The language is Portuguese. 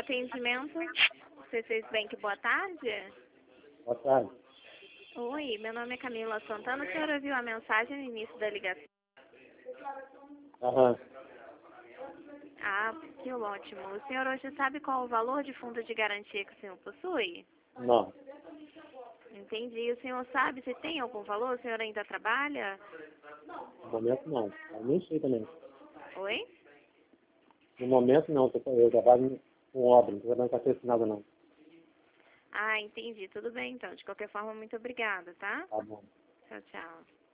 atendimento. C6 Bank, boa tarde. Boa tarde. Oi, meu nome é Camila Santana. A senhora viu a mensagem no início da ligação? Aham. Ah, que ótimo. O senhor hoje sabe qual o valor de fundo de garantia que o senhor possui? Não. Entendi. O senhor sabe se tem algum valor? O senhor ainda trabalha? No momento não. Eu nem sei também. Oi? No momento não. Eu trabalho com obra, não estou trabalhando com assinado não. Ah, entendi. Tudo bem, então. De qualquer forma, muito obrigada, tá? Tá bom. Tchau, tchau.